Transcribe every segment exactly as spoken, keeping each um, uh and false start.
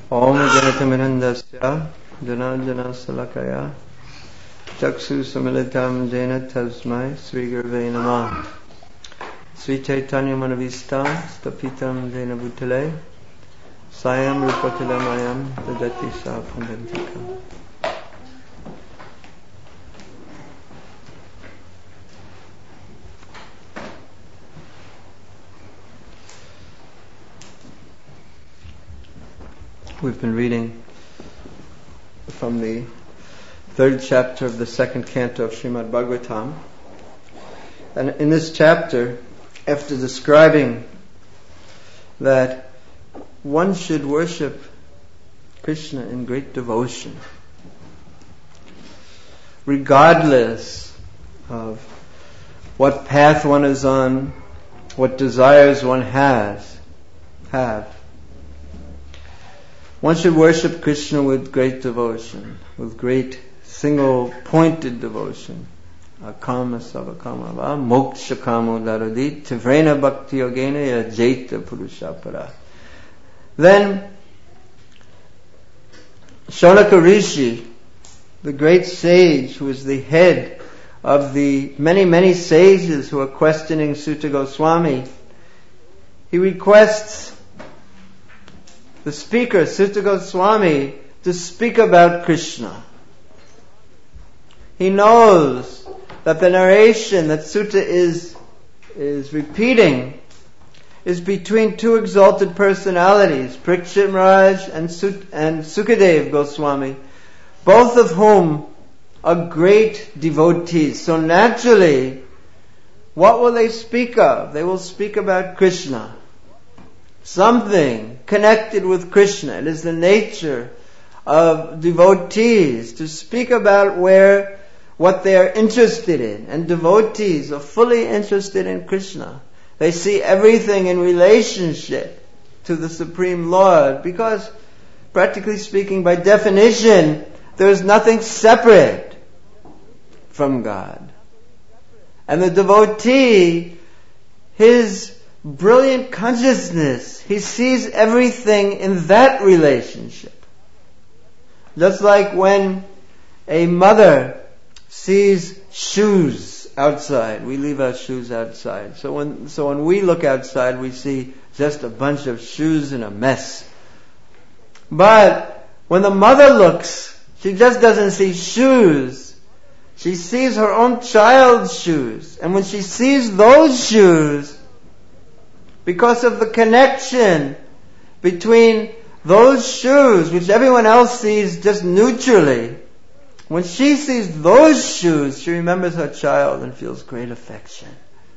Om Janatamirandasya Jana Jana Salakaya Chaksu Samilitam Jena Tasmai Sri Gurve Namah Sri Chaitanya Manavistam Stapitam Jena Bhutale Sayam Rupatilamayam Dadati Sa Pundantika. We've been reading from the third chapter of the second canto of Srimad Bhagavatam. And in this chapter, after describing that one should worship Krishna in great devotion, regardless of what path one is on, what desires one has, have. One should worship Krishna with great devotion, with great single-pointed devotion. Akama savakama va moksha kamo daradi tivrena bhakti yogena yajeta purushapara. Then Shaunaka Rishi, the great sage who is the head of the many, many sages who are questioning Suta Goswami, he requests the speaker, Suta Goswami, to speak about Krishna. He knows that the narration that Suta is, is repeating is between two exalted personalities, Parikshit Maharaj and, Sut- and Sukadev Goswami, both of whom are great devotees. So naturally, what will they speak of? They will speak about Krishna. Something connected with Krishna. It is the nature of devotees to speak about where, what they are interested in. And devotees are fully interested in Krishna. They see everything in relationship to the Supreme Lord because, practically speaking, by definition, there is nothing separate from God. And the devotee, his brilliant consciousness, he sees everything in that relationship. Just like when a mother sees shoes outside, we leave our shoes outside. So when so when we look outside, we see just a bunch of shoes in a mess. But when the mother looks, she just doesn't see shoes. She sees her own child's shoes. And when she sees those shoes, because of the connection between those shoes, which everyone else sees just neutrally, when she sees those shoes, she remembers her child and feels great affection.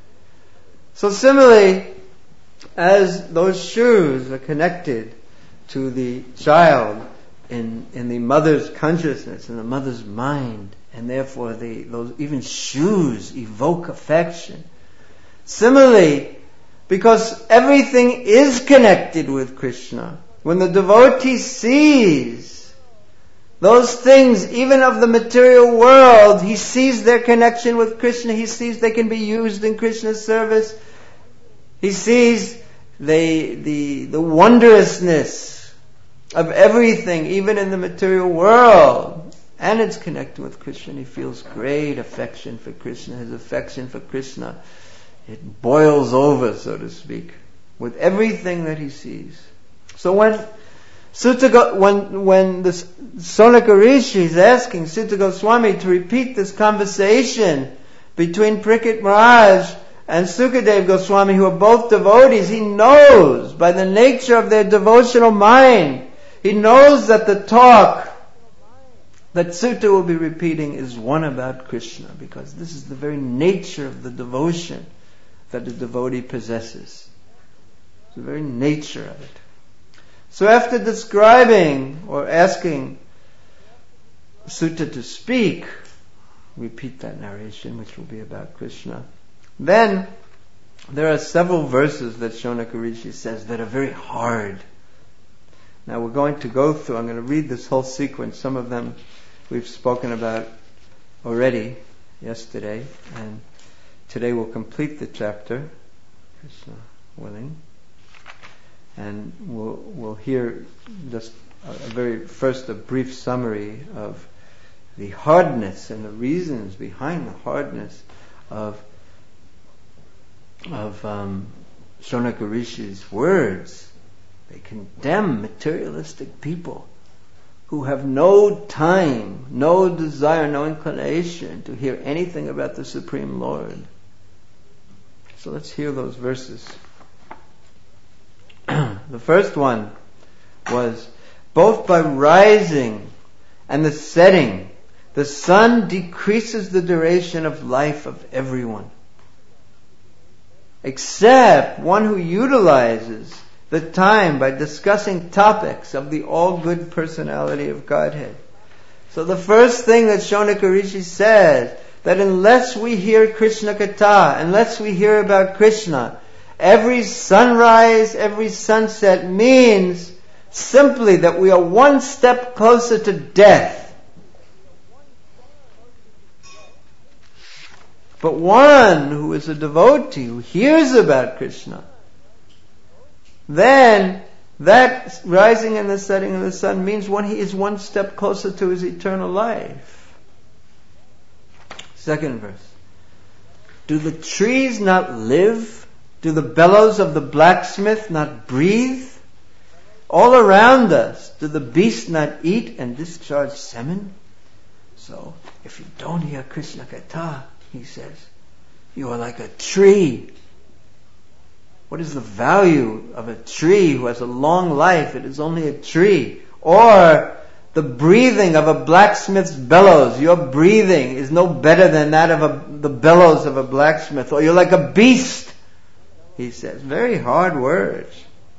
So similarly, as those shoes are connected to the child in, in the mother's consciousness, in the mother's mind, and therefore the, those even shoes evoke affection. Similarly, because everything is connected with Krishna, when the devotee sees those things, even of the material world, he sees their connection with Krishna, he sees they can be used in Krishna's service, he sees the, the, the wondrousness of everything, even in the material world, and it's connected with Krishna. He feels great affection for Krishna. His affection for Krishna, it boils over, so to speak, with everything that he sees. So when Suta, when when the Shaunaka Rishi is asking Suta Goswami to repeat this conversation between Parikshit Maharaj and Sukadev Goswami, who are both devotees, he knows by the nature of their devotional mind, he knows that the talk that Suta will be repeating is one about Krishna, because this is the very nature of the devotion that the devotee possesses. It's the very nature of it. So after describing or asking Suta to speak, repeat that narration, which will be about Krishna, then there are several verses that Shaunaka Rishi says that are very hard. Now we're going to go through, I'm going to read this whole sequence. Some of them we've spoken about already yesterday, and today we'll complete the chapter, Krishna willing, and we'll we'll hear just a very first a brief summary of the hardness and the reasons behind the hardness of of um, Shonaka Rishi's words. They condemn materialistic people who have no time, no desire, no inclination to hear anything about the Supreme Lord. So let's hear those verses. The first one was, both by rising and the setting, the sun decreases the duration of life of everyone, except one who utilizes the time by discussing topics of the all-good personality of Godhead. So the first thing that Shonaka Rishi says, that unless we hear Krishna Katha, unless we hear about Krishna, every sunrise, every sunset means simply that we are one step closer to death. But one who is a devotee, who hears about Krishna, then that rising and the setting of the sun means one he is one step closer to his eternal life. Second verse. Do the trees not live? Do the bellows of the blacksmith not breathe? All around us, do the beasts not eat and discharge semen? So, if you don't hear Krishna Katha, he says, you are like a tree. What is the value of a tree who has a long life? It is only a tree. Or the breathing of a blacksmith's bellows. Your breathing is no better than that of a, the bellows of a blacksmith. Or you're like a beast, he says. Very hard words.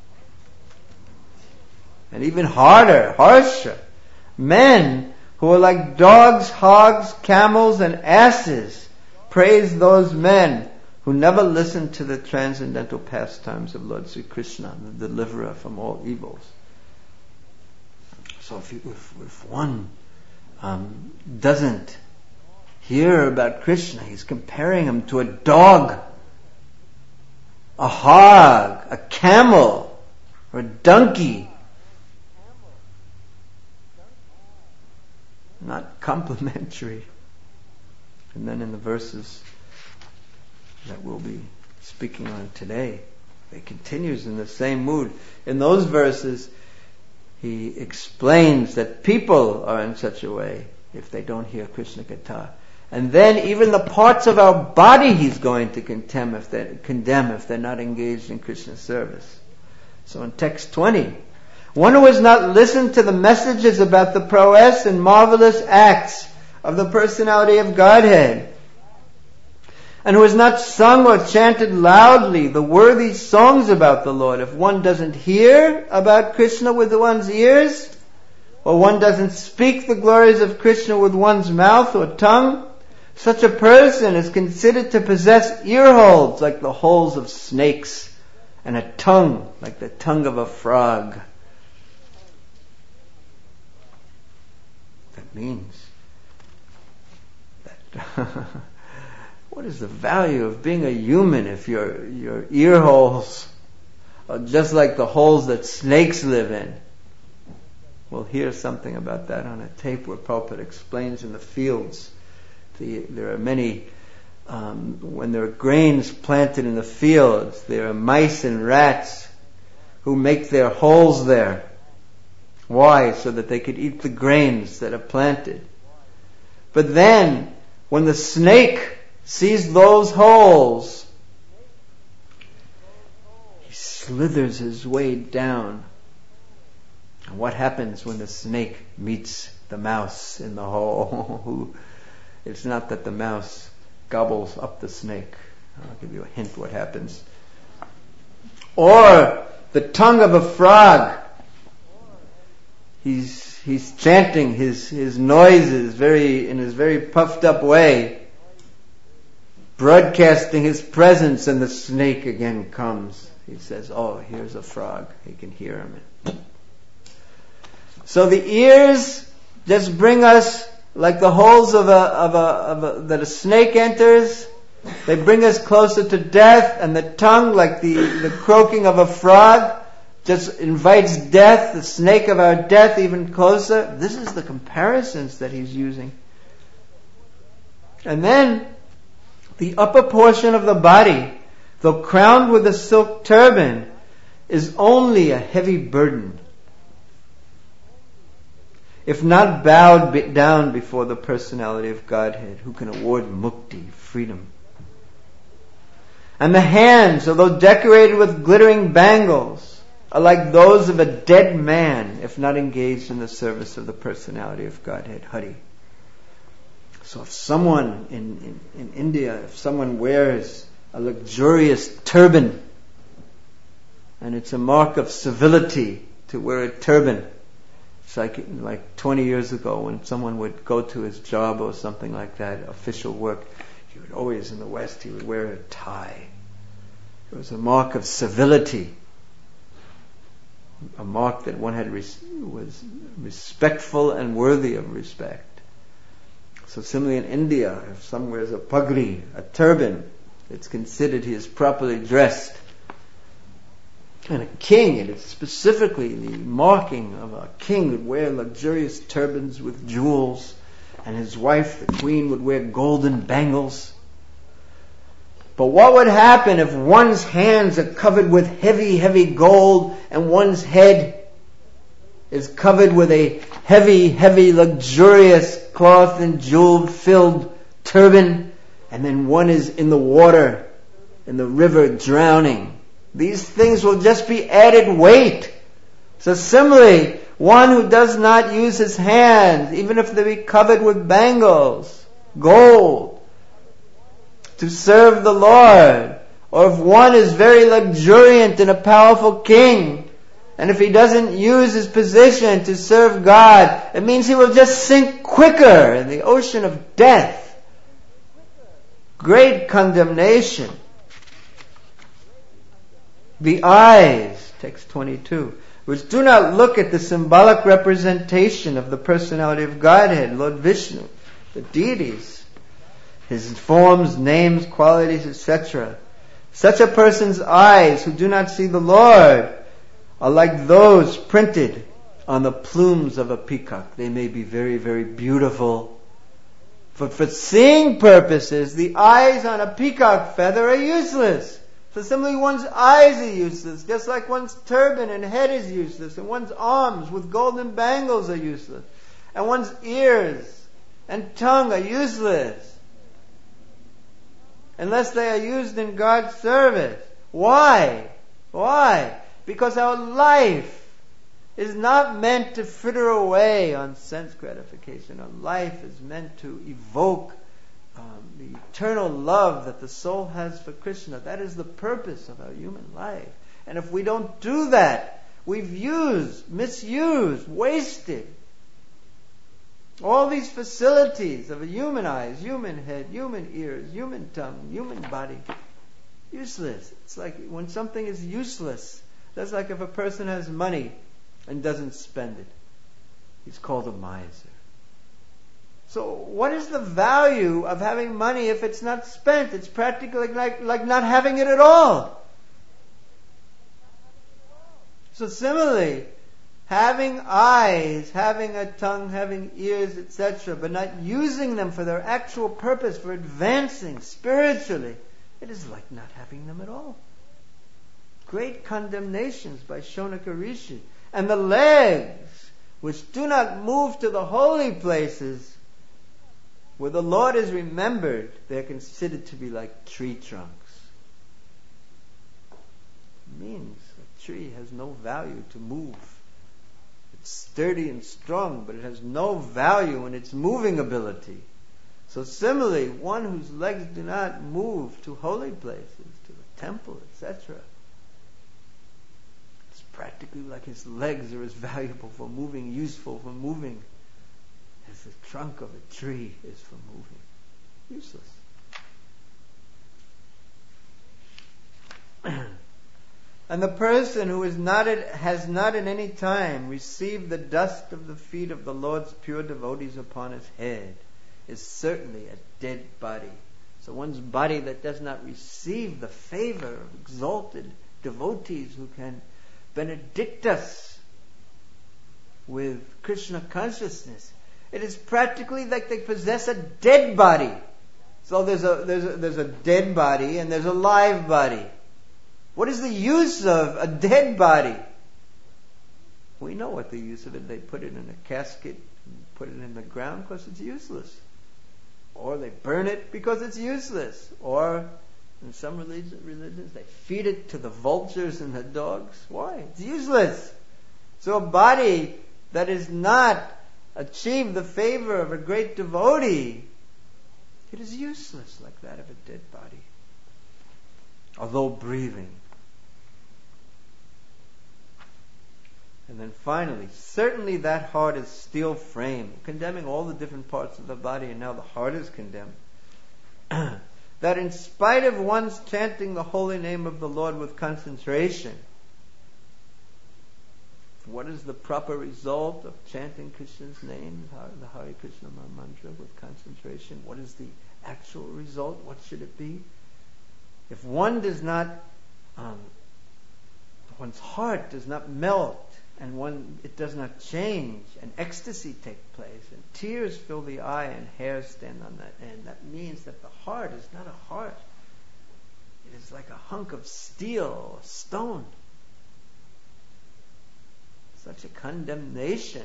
And even harder, harsher. Men who are like dogs, hogs, camels, and asses. Praise those men who never listen to the transcendental pastimes of Lord Sri Krishna, the deliverer from all evils. So if, you, if, if one um, doesn't hear about Krishna, he's comparing him to a dog, a hog, a camel, or a donkey. Not complimentary. And then in the verses that we'll be speaking on today, it continues in the same mood. In those verses, he explains that people are in such a way if they don't hear Krishna Katha. And then even the parts of our body he's going to condemn if they condemn if they're not engaged in Krishna service. So in text twenty, one who has not listened to the messages about the prowess and marvelous acts of the personality of Godhead, and who has not sung or chanted loudly the worthy songs about the Lord, if one doesn't hear about Krishna with one's ears, or one doesn't speak the glories of Krishna with one's mouth or tongue, such a person is considered to possess ear holes like the holes of snakes, and a tongue like the tongue of a frog. That means that what is the value of being a human if your your ear holes are just like the holes that snakes live in? We'll hear something about that on a tape where Prabhupada explains in the fields. The, there are many, um, when there are grains planted in the fields, there are mice and rats who make their holes there. Why? So that they could eat the grains that are planted. But then, when the snake sees those holes, he slithers his way down. And what happens when the snake meets the mouse in the hole? It's not that the mouse gobbles up the snake. I'll give you a hint what happens. Or the tongue of a frog. He's he's chanting his, his noises very in his very puffed up way, broadcasting his presence, and the snake again comes. He says, "Oh, here's a frog." He can hear him. So the ears just bring us like the holes of a, of a, of a, that a snake enters. They bring us closer to death, and the tongue, like the, the croaking of a frog, just invites death, the snake of our death, even closer. This is the comparisons that he's using. And then, the upper portion of the body, though crowned with a silk turban, is only a heavy burden, if not bowed down before the personality of Godhead, who can award mukti, freedom. And the hands, although decorated with glittering bangles, are like those of a dead man, if not engaged in the service of the personality of Godhead, Hari. So if someone in, in, in India, if someone wears a luxurious turban, and it's a mark of civility to wear a turban, it's like, like twenty years ago when someone would go to his job or something like that, official work, he would always, in the West, he would wear a tie. It was a mark of civility. A mark that one had res- was respectful and worthy of respect. So similarly in India, if someone wears a pagri, a turban, it's considered he is properly dressed. And a king, it is specifically the marking of a king would wear luxurious turbans with jewels, and his wife, the queen, would wear golden bangles. But what would happen if one's hands are covered with heavy, heavy gold and one's head is covered with a heavy, heavy, luxurious cloth and jewel-filled turban, and then one is in the water, in the river, drowning? These things will just be added weight. So similarly, one who does not use his hands, even if they be covered with bangles, gold, to serve the Lord, or if one is very luxuriant and a powerful king, and if he doesn't use his position to serve God, it means he will just sink quicker in the ocean of death. Great condemnation. The eyes, text twenty-two, which do not look at the symbolic representation of the personality of Godhead, Lord Vishnu, the deities, his forms, names, qualities, et cetera. Such a person's eyes who do not see the Lord are like those printed on the plumes of a peacock. They may be very, very beautiful, but for seeing purposes, the eyes on a peacock feather are useless. So similarly, one's eyes are useless, just like one's turban and head is useless, and one's arms with golden bangles are useless, and one's ears and tongue are useless, unless they are used in God's service. Why? Why? Because our life is not meant to fritter away on sense gratification. Our life is meant to evoke um, the eternal love that the soul has for Krishna. That is the purpose of our human life. And if we don't do that, we've used, misused, wasted all these facilities of human eyes, human head, human ears, human tongue, human body. Useless. It's like when something is useless, that's like if a person has money and doesn't spend it. He's called a miser. So what is the value of having money if it's not spent? It's practically like, like not having it at all. So similarly, having eyes, having a tongue, having ears, et cetera, but not using them for their actual purpose, for advancing spiritually, it is like not having them at all. Great condemnations by Shonaka Rishi. And the legs, which do not move to the holy places, where the Lord is remembered, they are considered to be like tree trunks. It means a tree has no value to move. It's sturdy and strong, but it has no value in its moving ability. So similarly, one whose legs do not move to holy places, to the temple, et cetera, it's practically like his legs are as valuable for moving, useful for moving, as the trunk of a tree is for moving. Useless. And the person who is not at, has not at any time received the dust of the feet of the Lord's pure devotees upon his head is certainly a dead body. So one's body that does not receive the favor of exalted devotees who can benedict us with Krishna consciousness. It is practically like they possess a dead body. So there's a, there's a, there's a dead body and there's a live body. What is the use of a dead body? We know what the use of it. They put it in a casket, put it in the ground because it's useless. Or they burn it because it's useless. Or in some religion, religions, they feed it to the vultures and the dogs. Why? It's useless. So a body that is not achieved the favor of a great devotee, it is useless like that of a dead body, although breathing. And then finally, certainly that heart is steel frame, condemning all the different parts of the body, and now the heart is condemned. That in spite of one's chanting the holy name of the Lord with concentration, what is the proper result of chanting Krishna's name, the Hare Krishna mantra with concentration? What is the actual result? What should it be? If one does not, um, one's heart does not melt, and one it does not change, and ecstasy take place, and tears fill the eye, and hairs stand on that end, that means that the heart is not a heart. It is like a hunk of steel, a stone. Such a condemnation.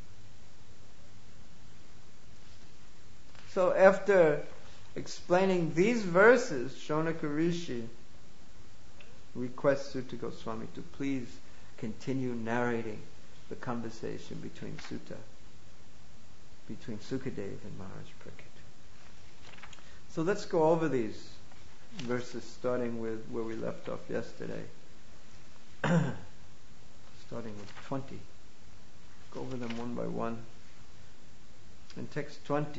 So after explaining these verses, Shaunaka Rishi requests Suta Goswami to please continue narrating the conversation between Suta, between Sukadev and Maharaj Parikshit. So let's go over these verses, starting with where we left off yesterday. Starting with twenty. Go over them one by one. In text twenty.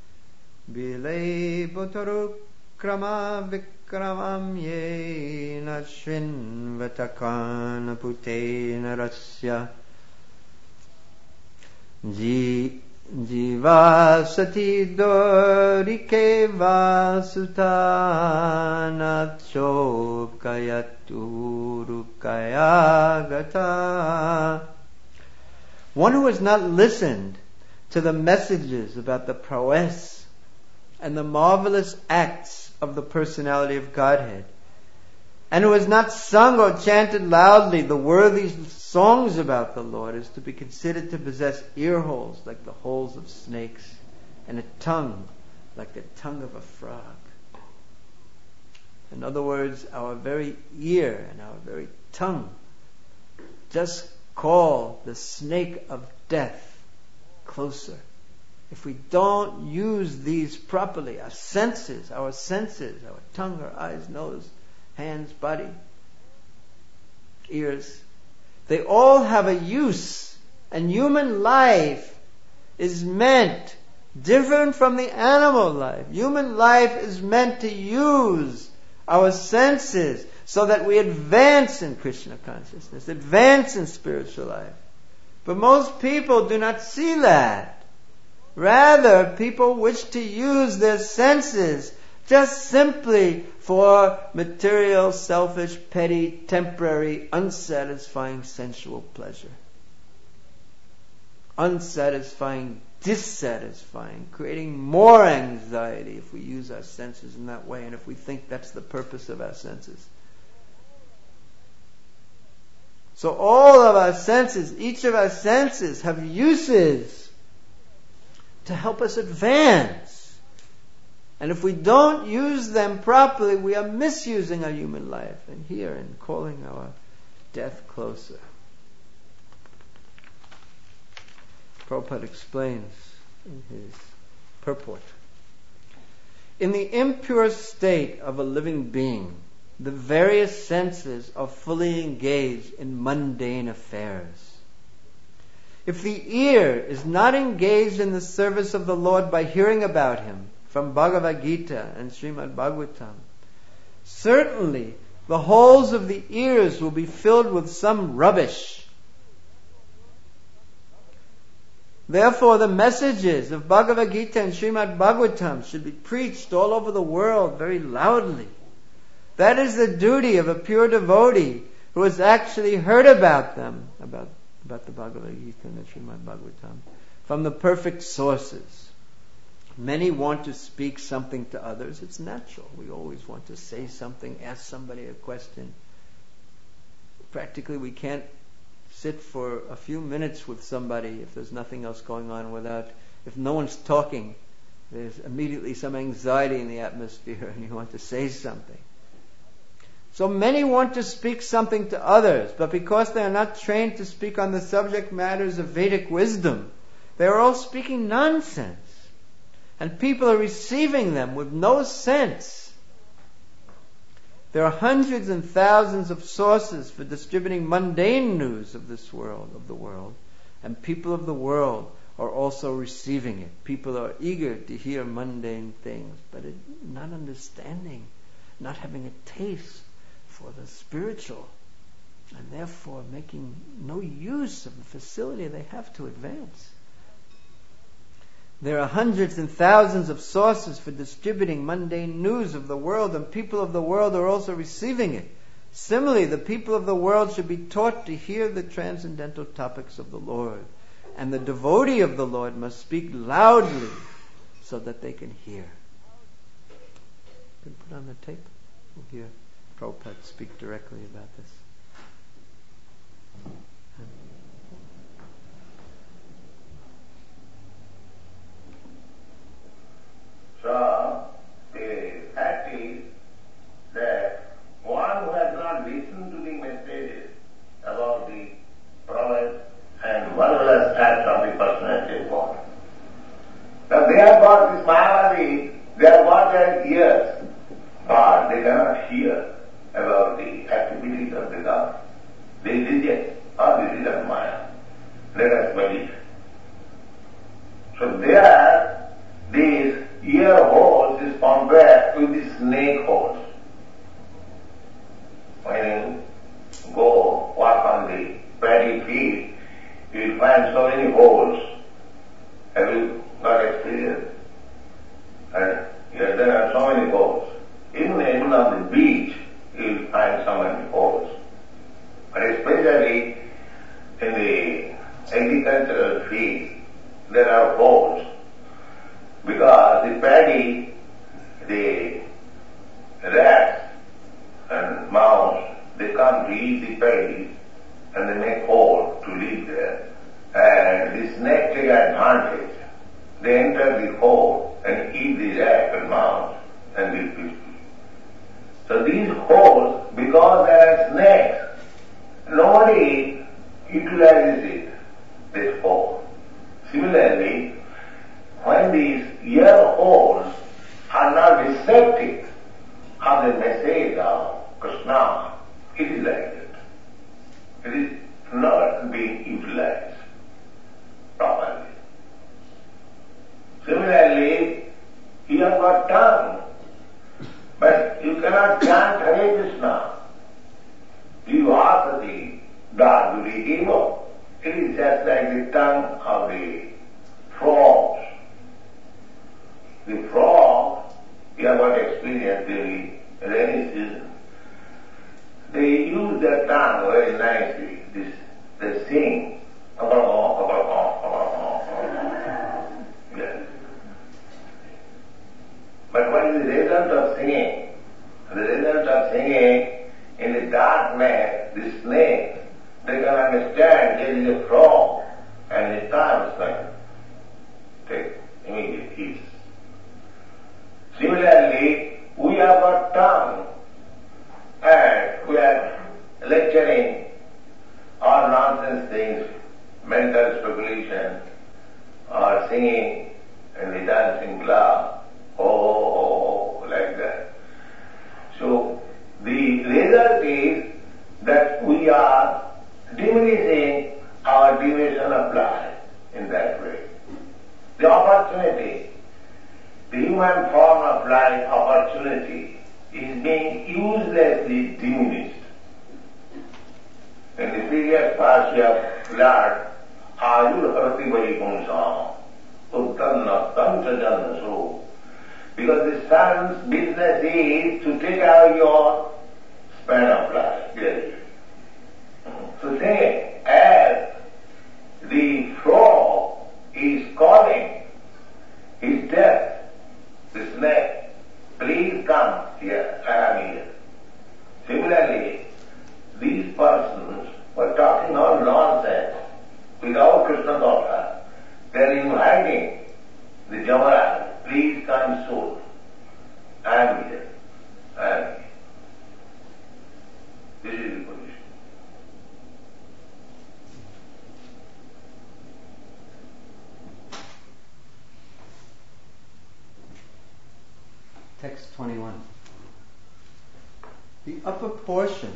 Bile botaru krama vikramam ye nashvin vatakana putena rasya ji jivasati dorike vasutana chopkayatu gata. One who has not listened to the messages about the prowess and the marvelous acts of the personality of Godhead, and who has not sung or chanted loudly the worthy songs about the Lord, is to be considered to possess ear holes like the holes of snakes, and a tongue like the tongue of a frog. In other words, our very ear and our very tongue just call the snake of death closer. If we don't use these properly, our senses, our senses, our tongue, our eyes, nose, hands, body, ears, they all have a use. And human life is meant different from the animal life. Human life is meant to use our senses so that we advance in Krishna consciousness, advance in spiritual life. But most people do not see that. Rather, people wish to use their senses just simply for material, selfish, petty, temporary, unsatisfying sensual pleasure. Unsatisfying, dissatisfying, creating more anxiety if we use our senses in that way and if we think that's the purpose of our senses. So all of our senses, each of our senses have uses to help us advance. And if we don't use them properly, we are misusing our human life. And here, in calling our death closer. Prabhupada explains in his purport. In the impure state of a living being, the various senses are fully engaged in mundane affairs. If the ear is not engaged in the service of the Lord by hearing about Him from Bhagavad Gita and Srimad Bhagavatam, certainly the holes of the ears will be filled with some rubbish. Therefore, the messages of Bhagavad Gita and Srimad Bhagavatam should be preached all over the world very loudly. That is the duty of a pure devotee who has actually heard about them, about, about the Bhagavad Gita and the Srimad Bhagavatam, from the perfect sources. Many want to speak something to others. It's natural. We always want to say something, ask somebody a question. Practically, we can't sit for a few minutes with somebody if there's nothing else going on without, if no one's talking, there's immediately some anxiety in the atmosphere and you want to say something. So many want to speak something to others, but because they are not trained to speak on the subject matters of Vedic wisdom, they are all speaking nonsense. And people are receiving them with no sense. There are hundreds and thousands of sources for distributing mundane news of this world, of the world, and people of the world are also receiving it. People are eager to hear mundane things, but it, not understanding, not having a taste for the spiritual, and therefore making no use of the facility they have to advance. There are hundreds and thousands of sources for distributing mundane news of the world, and people of the world are also receiving it. Similarly, the people of the world should be taught to hear the transcendental topics of the Lord, and the devotee of the Lord must speak loudly so that they can hear. Can put on the tape? We'll hear Prabhupada speak directly about this. So, the fact is that one who has not listened to the messages about the prophets and marvelous acts of the personality of God. Now they have got this Mayavadi, they have got their ears, but they cannot hear about the activities of the God. They reject, oh, this is of Maya. Let us believe. So there, these ear holes is compared with the snake holes. When you go walk on the paddy field, you will find so many holes. Have you got experience? And yes, there are so many holes. Even, even on the beach, you will find so many holes. But especially in the agricultural field, there are holes. Because the paddy, the rats and mouse, they come to eat the paddy and they make hole to live there. And the snake take advantage. They enter the hole and eat the rat and mouse and live peacefully. So these holes, because they are snakes, nobody utilizes it, this hole. Similarly, when these ear holes are not receptive of the message of Krishna, it is like that. It is not being utilized properly. Similarly, you have got tongue, but you cannot chant Hare Krishna. Jivasati Daduri Emo. It is just like the tongue of the frogs. The frog, you have got experience during rainy season. They use their tongue very nicely. This, they sing. Yes. But what is the result of singing? The result of singing, in the darkness, the snake, they can understand there is a frog and the tongue smell. Take immediate peace. Similarly, we have got tongue and we are lecturing all nonsense things, mental speculation, or singing in the dancing club, oh, oh, oh, like that. So, the result is that we are diminishing our duration of life in that way. The opportunity, the human form of life opportunity is being uselessly diminished. In the previous past we have learned, Ayur Harati Vaikunsam, Uttanna Tancha Jannaso. Because the sun's business is to take out your span of life. Yes. the same as the frog is calling his death, the snake, please come here, I am here. Similarly, these persons were talking all nonsense without Krishna Dhamma. They are inviting the Jamaraj, please come soon. I am here, I am here. This is the position. Text twenty-one. The upper portion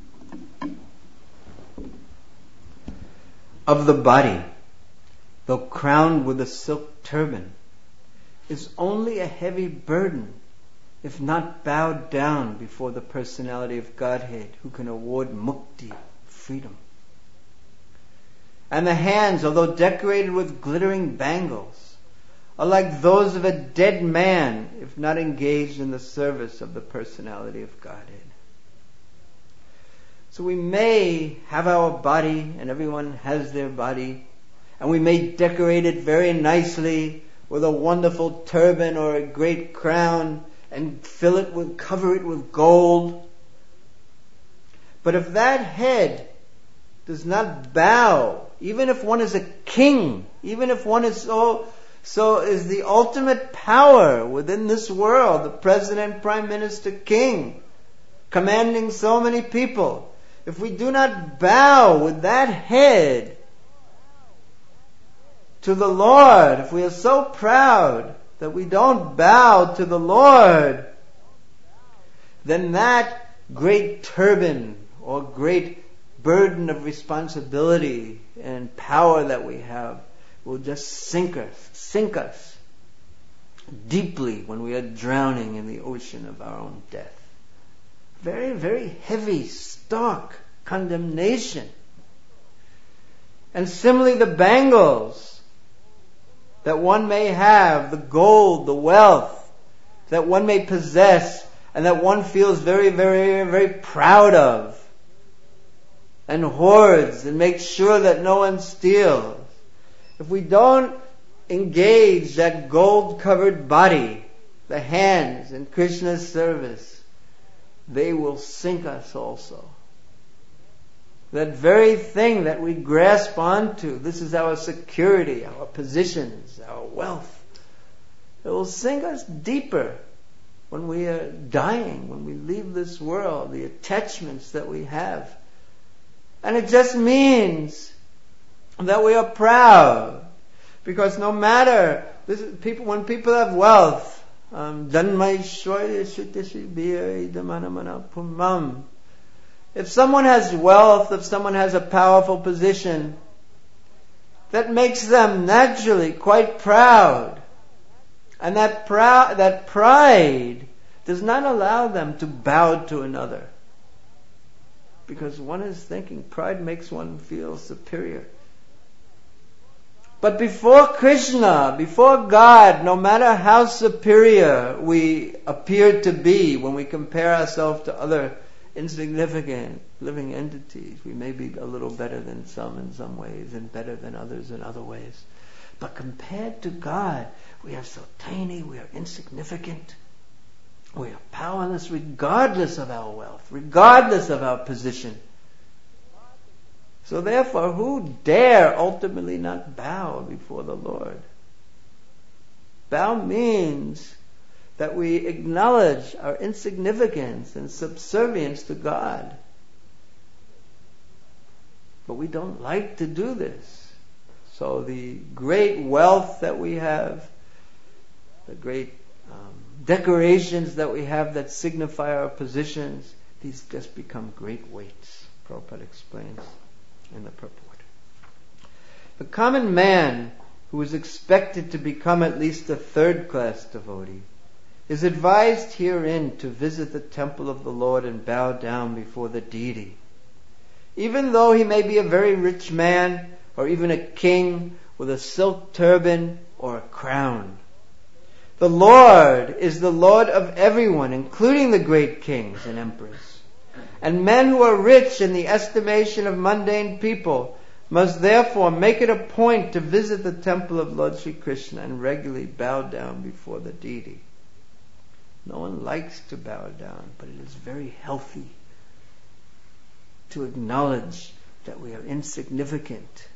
of the body, though crowned with a silk turban, is only a heavy burden if not bowed down before the personality of Godhead, who can award mukti, freedom. And the hands, although decorated with glittering bangles, are like those of a dead man if not engaged in the service of the personality of Godhead. So we may have our body, and everyone has their body, and we may decorate it very nicely with a wonderful turban or a great crown, and fill it with, cover it with gold. But if that head does not bow, even if one is a king, even if one is so, so is the ultimate power within this world, the president, prime minister, king, commanding so many people, if we do not bow with that head to the Lord, if we are so proud that we don't bow to the Lord, then that great turban or great burden of responsibility and power that we have will just sink us, sink us deeply when we are drowning in the ocean of our own death. Very, very heavy, stark condemnation. And similarly, the bangles that one may have, the gold, the wealth that one may possess, and that one feels very, very, very proud of, and hoards and makes sure that no one steals. If we don't engage that gold-covered body, the hands, in Krishna's service, they will sink us also. That very thing that we grasp onto, this is our security, our positions, our wealth, it will sink us deeper when we are dying, when we leave this world, the attachments that we have. And it just means that we are proud. Because no matter, this is people, when people have wealth, um, if someone has wealth, if someone has a powerful position, that makes them naturally quite proud. And that proud, that pride does not allow them to bow to another. Because one is thinking, pride makes one feel superior. But before Krishna, before God, no matter how superior we appear to be when we compare ourselves to other insignificant living entities, we may be a little better than some in some ways and better than others in other ways. But compared to God, we are so tiny, we are insignificant. We are powerless regardless of our wealth, regardless of our position. So therefore, who dare ultimately not bow before the Lord? Bow means that we acknowledge our insignificance and subservience to God. But we don't like to do this. So the great wealth that we have, the great um, decorations that we have that signify our positions, these just become great weights. Prabhupada explains in the purport. The common man who is expected to become at least a third-class devotee is advised herein to visit the temple of the Lord and bow down before the deity. Even though he may be a very rich man or even a king with a silk turban or a crown. The Lord is the Lord of everyone, including the great kings and emperors. And men who are rich in the estimation of mundane people must therefore make it a point to visit the temple of Lord Sri Krishna and regularly bow down before the deity. No one likes to bow down, but it is very healthy to acknowledge that we are insignificant.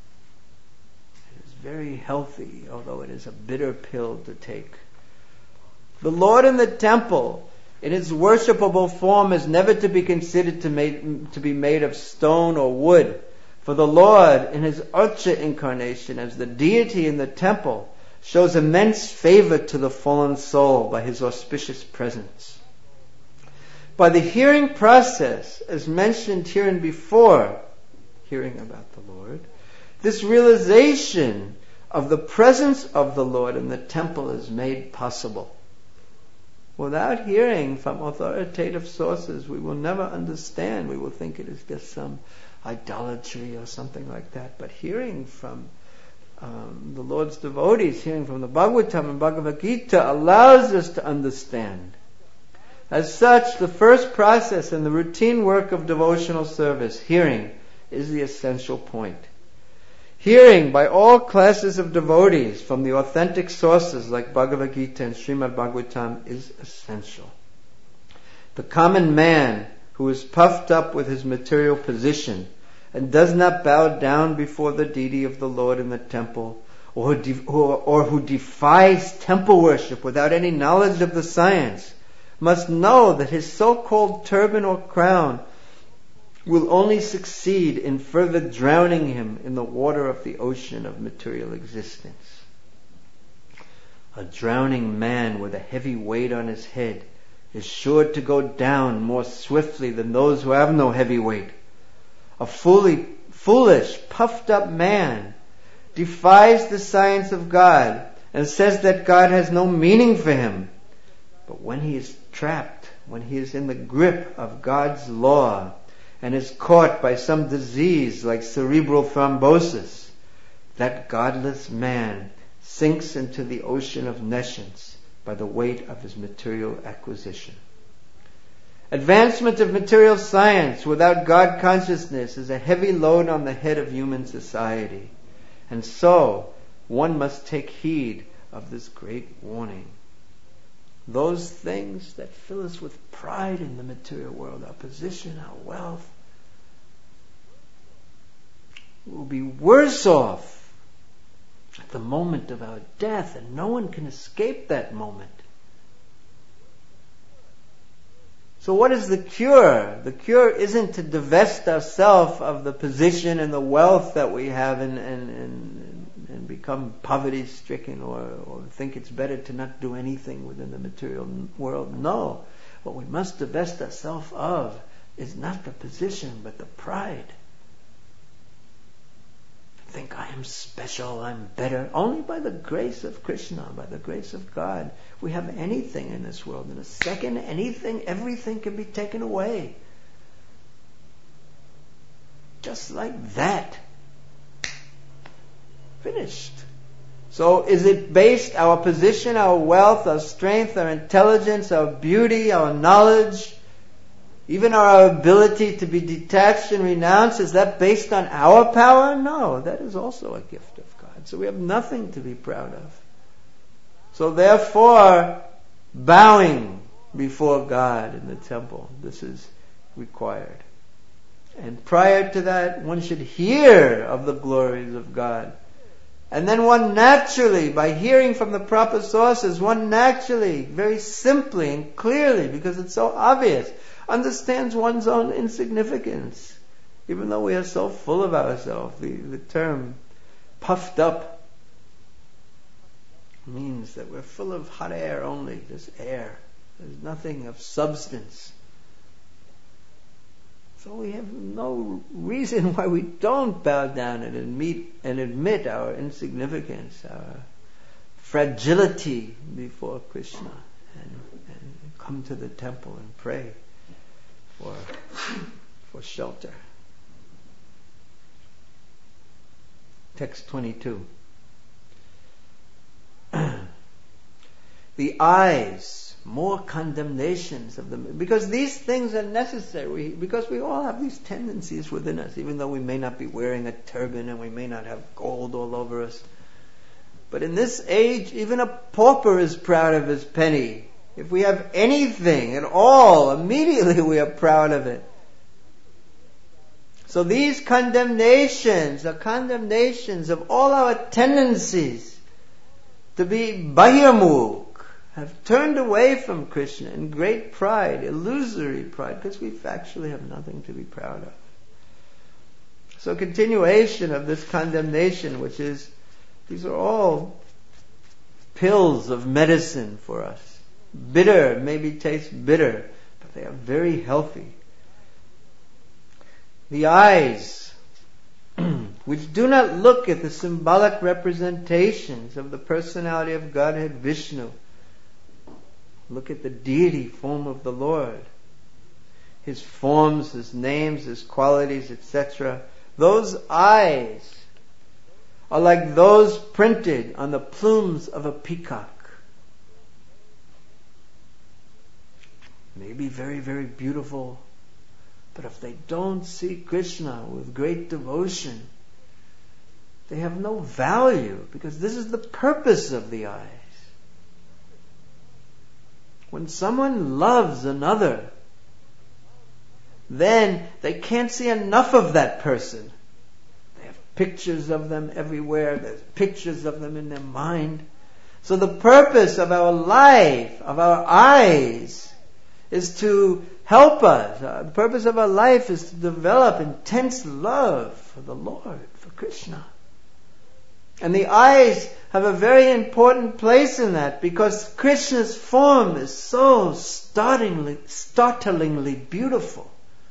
It is very healthy, although it is a bitter pill to take. The Lord in the temple, in its worshipable form, is never to be considered to, made, to be made of stone or wood. For the Lord, in his Archa incarnation as the deity in the temple, shows immense favor to the fallen soul by his auspicious presence. By the hearing process, as mentioned hereinbefore, hearing about the Lord, this realization of the presence of the Lord in the temple is made possible. Without hearing from authoritative sources, we will never understand. We will think it is just some idolatry or something like that. But hearing from um, the Lord's devotees, hearing from the Bhagavatam and Bhagavad Gita allows us to understand. As such, the first process in the routine work of devotional service, hearing, is the essential point. Hearing by all classes of devotees from the authentic sources like Bhagavad Gita and Srimad Bhagavatam is essential. The common man who is puffed up with his material position and does not bow down before the deity of the Lord in the temple, or who, de- or, or who defies temple worship without any knowledge of the science, must know that his so-called turban or crown will only succeed in further drowning him in the water of the ocean of material existence. A drowning man with a heavy weight on his head is sure to go down more swiftly than those who have no heavy weight. A fully, foolish, puffed up man defies the science of God and says that God has no meaning for him. But when he is trapped, when he is in the grip of God's law, and is caught by some disease like cerebral thrombosis, that godless man sinks into the ocean of nescience by the weight of his material acquisition. Advancement of material science without God consciousness is a heavy load on the head of human society. And so, one must take heed of this great warning. Those things that fill us with pride in the material world, our position, our wealth, will be worse off at the moment of our death, and no one can escape that moment. So what is the cure? The cure isn't to divest ourselves of the position and the wealth that we have and, and, and, and become poverty-stricken or, or think it's better to not do anything within the material world. No. What we must divest ourselves of is not the position, but the pride. Think I am special, I'm better. Only by the grace of Krishna, by the grace of God, we have anything in this world. In a second, anything, everything can be taken away. Just like that. Finished. So is it based, our position, our wealth, our strength, our intelligence, our beauty, our knowledge, even our ability to be detached and renounced, is that based on our power? No, that is also a gift of God. So we have nothing to be proud of. So therefore, bowing before God in the temple, this is required. And prior to that, one should hear of the glories of God. And then one naturally, by hearing from the proper sources, one naturally, very simply and clearly, because it's so obvious, understands one's own insignificance. Even though we are so full of ourselves, the, the term puffed up means that we're full of hot air only, just air. There's nothing of substance. So we have no reason why we don't bow down and admit, and admit our insignificance, our fragility before Krishna, and, and come to the temple and pray for, for shelter. Text twenty-two. The eyes more condemnations of them. Because these things are necessary. Because we all have these tendencies within us, even though we may not be wearing a turban and we may not have gold all over us. But in this age, even a pauper is proud of his penny. If we have anything at all, immediately we are proud of it. So these condemnations are condemnations of all our tendencies to be bahirmukh, have turned away from Krishna in great pride, illusory pride, because we actually have nothing to be proud of. So continuation of this condemnation, which is, these are all pills of medicine for us. Bitter, maybe taste bitter, but they are very healthy. The eyes, which do not look at the symbolic representations of the personality of Godhead Vishnu, look at the deity form of the Lord, His forms, His names, His qualities, et cetera. Those eyes are like those printed on the plumes of a peacock. Maybe very, very beautiful, but if they don't see Krishna with great devotion, they have no value, because this is the purpose of the eyes. When someone loves another, then they can't see enough of that person. They have pictures of them everywhere. There's pictures of them in their mind. So the purpose of our life, of our eyes, is to help us. Uh, the purpose of our life is to develop intense love for the Lord, for Krishna. And the eyes have a very important place in that, because Krishna's form is so startlingly, startlingly beautiful.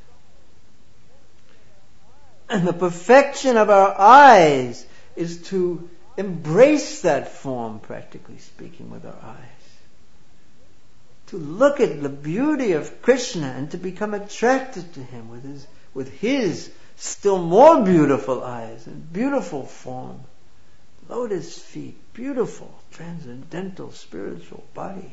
And the perfection of our eyes is to embrace that form, practically speaking, with our eyes. To look at the beauty of Krishna and to become attracted to Him with His, with His still more beautiful eyes and beautiful form. Lotus feet, beautiful, transcendental, spiritual body.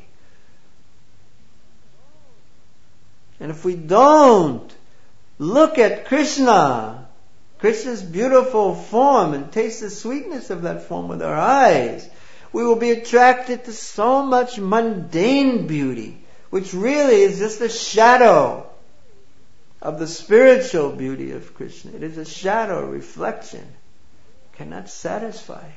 And if we don't look at Krishna, Krishna's beautiful form, and taste the sweetness of that form with our eyes, we will be attracted to so much mundane beauty, which really is just a shadow of the spiritual beauty of Krishna. It is a shadow, a reflection. Cannot satisfy.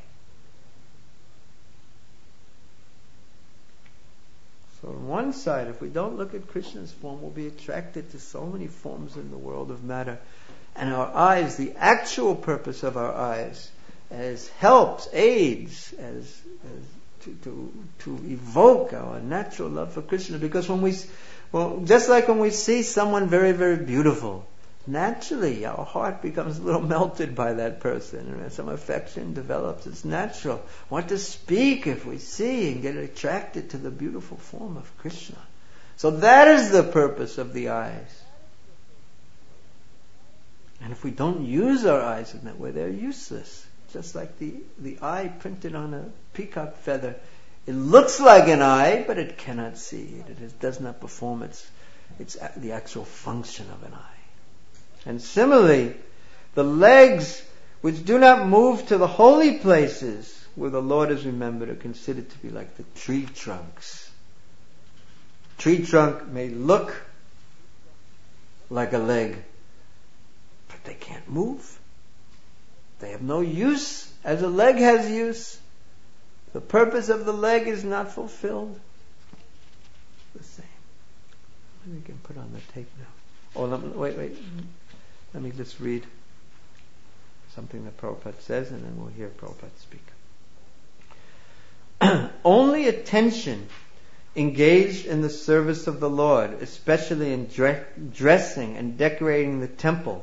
So on one side, if we don't look at Krishna's form, we'll be attracted to so many forms in the world of matter. And our eyes, the actual purpose of our eyes, as helps, aids, as, as to, to to evoke our natural love for Krishna. Because when we, well, just like when we see someone very, very beautiful, naturally our heart becomes a little melted by that person, and some affection develops. It's natural. What to speak if we see and get attracted to the beautiful form of Krishna? So that is the purpose of the eyes. And if we don't use our eyes in that way, they're useless. Just like the, the eye printed on a peacock feather. It looks like an eye, but it cannot see. It, it does not perform its, its the actual function of an eye. And similarly, the legs which do not move to the holy places where the Lord is remembered are considered to be like the tree trunks. Tree trunk may look like a leg, but they can't move. They have no use as a leg has use. The purpose of the leg is not fulfilled. The same. Maybe we can put on the tape now. Oh, let me, wait, wait. Let me just read something that Prabhupada says, and then we'll hear Prabhupada speak. Only attention engaged in the service of the Lord, especially in dre- dressing and decorating the temple,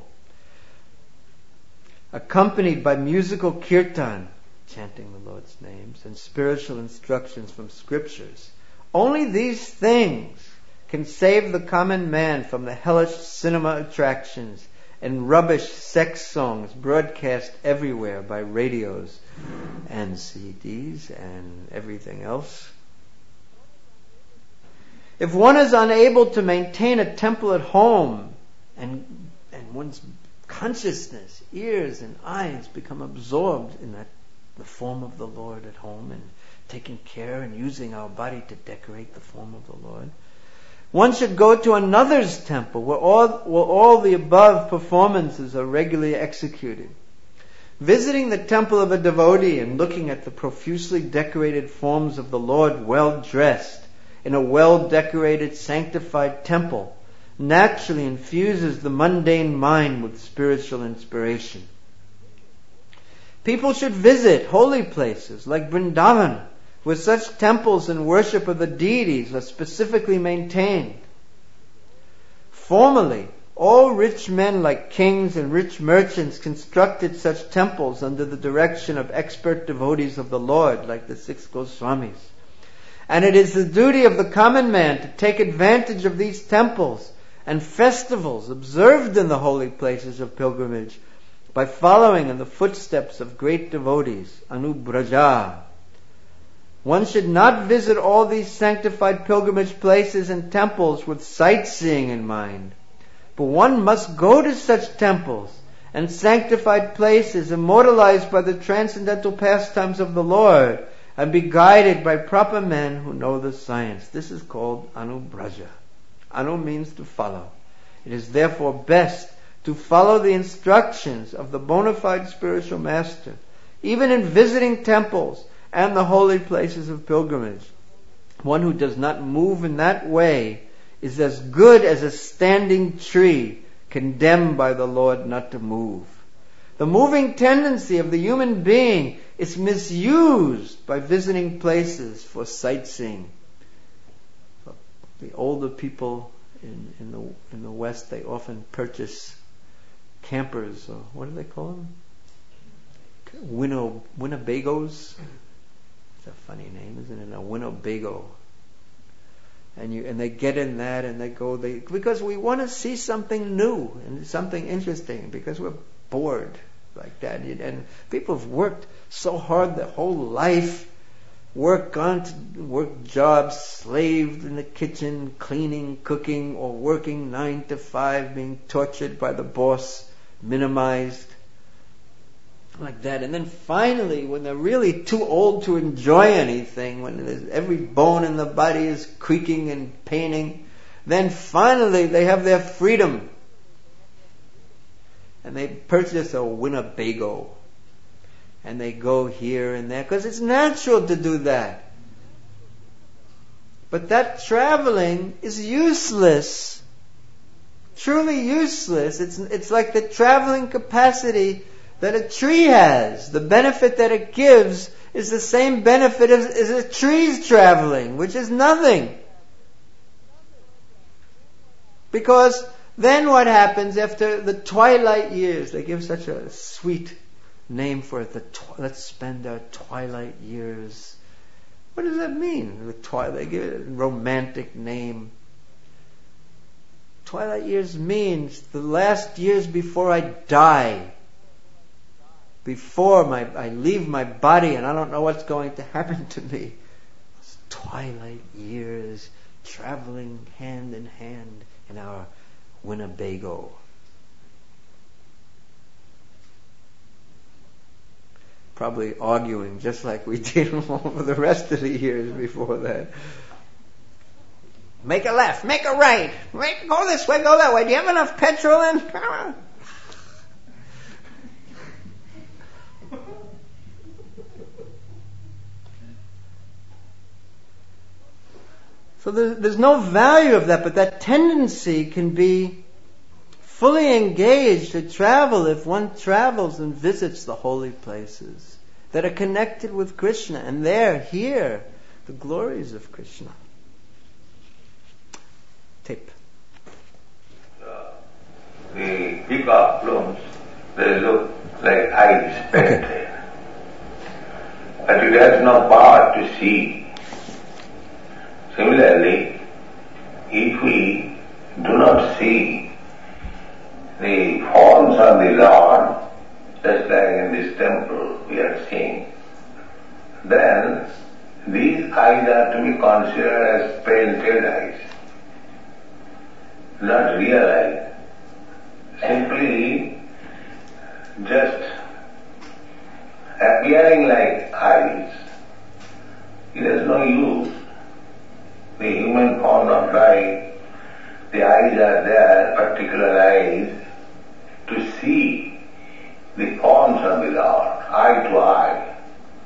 accompanied by musical kirtan, chanting the Lord's names, and spiritual instructions from scriptures. Only these things can save the common man from the hellish cinema attractions and rubbish sex songs broadcast everywhere by radios and C Ds and everything else. If one is unable to maintain a temple at home, and and one's consciousness, ears and eyes become absorbed in that the form of the Lord at home, and taking care and using our body to decorate the form of the Lord, one should go to another's temple where all, where all the above performances are regularly executed. Visiting the temple of a devotee and looking at the profusely decorated forms of the Lord well dressed in a well-decorated, sanctified temple naturally infuses the mundane mind with spiritual inspiration. People should visit holy places like Vrindavan, where such temples and worship of the deities are specifically maintained. Formerly, all rich men like kings and rich merchants constructed such temples under the direction of expert devotees of the Lord, like the six Goswamis. And it is the duty of the common man to take advantage of these temples and festivals observed in the holy places of pilgrimage by following in the footsteps of great devotees, anubraja. One should not visit all these sanctified pilgrimage places and temples with sightseeing in mind, but one must go to such temples and sanctified places immortalized by the transcendental pastimes of the Lord and be guided by proper men who know the science. This is called anubraja. Anu means to follow. It is therefore best to follow the instructions of the bona fide spiritual master, even in visiting temples and the holy places of pilgrimage. One who does not move in that way is as good as a standing tree condemned by the Lord not to move. The moving tendency of the human being is misused by visiting places for sightseeing. The older people in, in the in the West, they often purchase campers, or what do they call them? Winno, Winnebagos. It's a funny name, isn't it? A Winnebago. And you and they get in that and they go they because we want to see something new and something interesting, because we're bored like that. And people have worked so hard their whole life, work gone to work jobs, slaved in the kitchen, cleaning, cooking, or working nine to five, being tortured by the boss, minimized like that. And then finally, when they're really too old to enjoy anything, when there's, every bone in the body is creaking and paining, then finally they have their freedom. And they purchase a Winnebago. And they go here and there, because it's natural to do that. But that traveling is useless. Truly useless. It's, it's like the traveling capacity that a tree has. The benefit that it gives is the same benefit as, as a tree's traveling, which is nothing. Because then what happens after the twilight years? They give such a sweet name for it. The tw- let's spend our twilight years. What does that mean? The twilight, they give it a romantic name. Twilight years means the last years before I die. Before my I leave my body and I don't know what's going to happen to me. Those twilight years, traveling hand in hand in our Winnebago. Probably arguing just like we did over the rest of the years before that. Make a left, make a right, make, go this way, go that way. Do you have enough petrol in? So there's, there's no value of that, but that tendency can be fully engaged to travel if one travels and visits the holy places that are connected with Krishna, and there, hear the glories of Krishna. Tape. Uh, the peacock plumes, they look like eyes painted. But it has no power to see. Similarly, if we do not see the forms on the lawn, just like in this temple we are seeing, then these eyes are to be considered as painted eyes. not realize, simply just appearing like eyes. It has no use. The human form of life, the eyes are there, particular eyes, to see the forms of the Lord, eye to eye.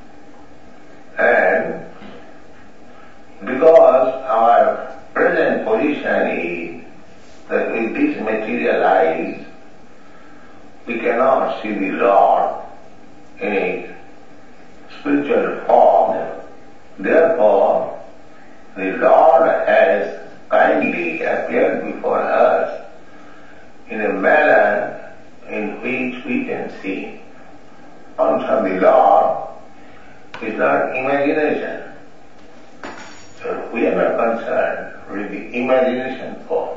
And because our present position is that with these material eyes, we cannot see the Lord in a spiritual form. Therefore, the Lord has kindly appeared before us in a manner in which we can see. Forms of the Lord is not imagination. So we are not concerned with the imagination form.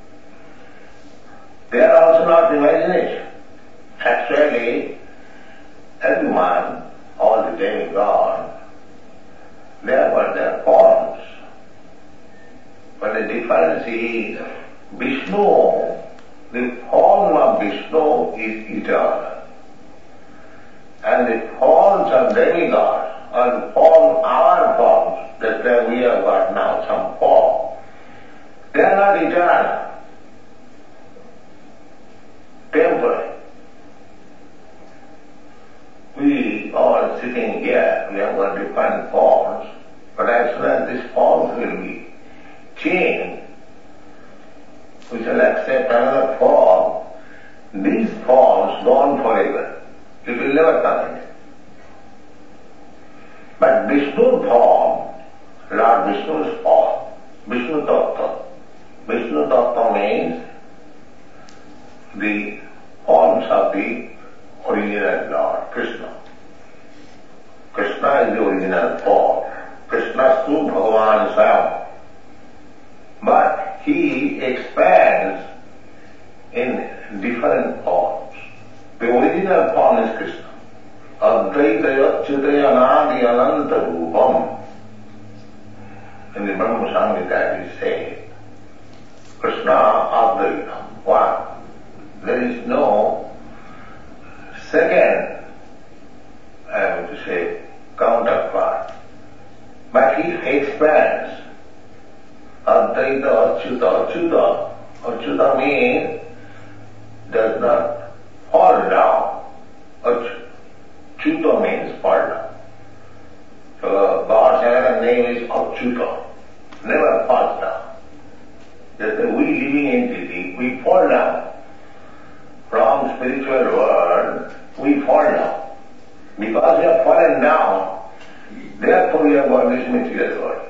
They are also not imagination. Actually, everyone, all the demigods, they are but their forms. But the difference is, Vishnu, the form of Vishnu is eternal. And the forms of demigods are form our forms, just like we have got now some form. They are not eternal. Temporary. We are sitting here, we have got different forms, but as soon as these forms will be changed, we shall accept another form. These forms go on forever. It will never come again. But Vishnu form, Lord Vishnu's form, Vishnu Tattva. Vishnu Tattva means the forms of the original Lord, Krishna. Krishna is the original form. Krishna is through Bhagavan Swayam. But he expands in different forms. The original form is Krishna. Advaita Achyutaya Anadi Ananta Rupam. In the Brahma Samhita it is said, Krishna Advaita, one. There is no second, I have to say, counterpart. But he expands. Advaita Achyuta. Achyuta. Achyuta means does not fall down. Achyuta means fall down. So God's another name is Achyuta. Never falls down. Just that we living entity, we fall down. From spiritual world, we fall down. Because we have fallen down, therefore we have got this material world.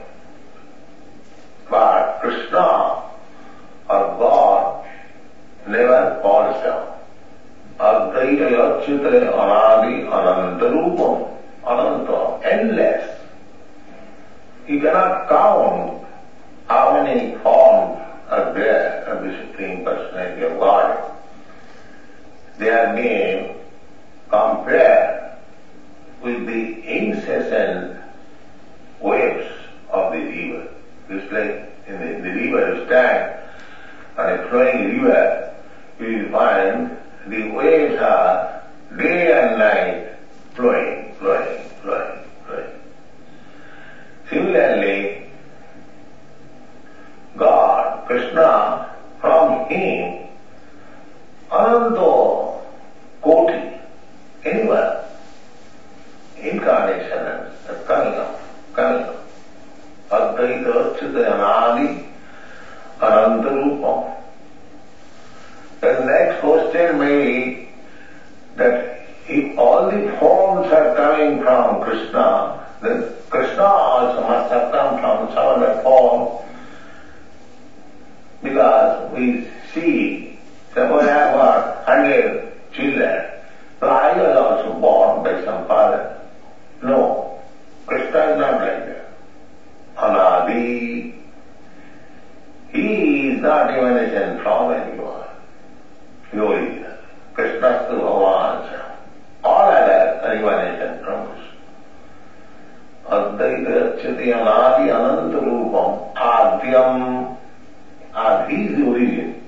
But Krishna or God never falls down. Advaita Achyuta Anadi Ananta Rupam. Ananta, endless. You cannot count how many forms are there of the Supreme Personality of God. They are being compared with the incessant waves of the river. Just like in the, the river you stand on a flowing river, you will find the waves are day and night flowing, flowing, flowing, flowing. Similarly, God, Krishna, from him, Ananta Koti, anyone, incarnation are coming up, coming up. Advaita Achyuta Anadi Ananta Rupam. The next question may be that if all the forms are coming from Krishna, then Krishna also must have come from some other form, because we see, suppose I have got hundred children, so I was also born by some father. No, Krishna is not like that. Anadi, he is not emanation from anyone. The original. Krishna is the Bhagavan. All others are emanation from Krishna. Advaita Achyuta Anadi Ananta Rupam Adyam. Adi is the origin.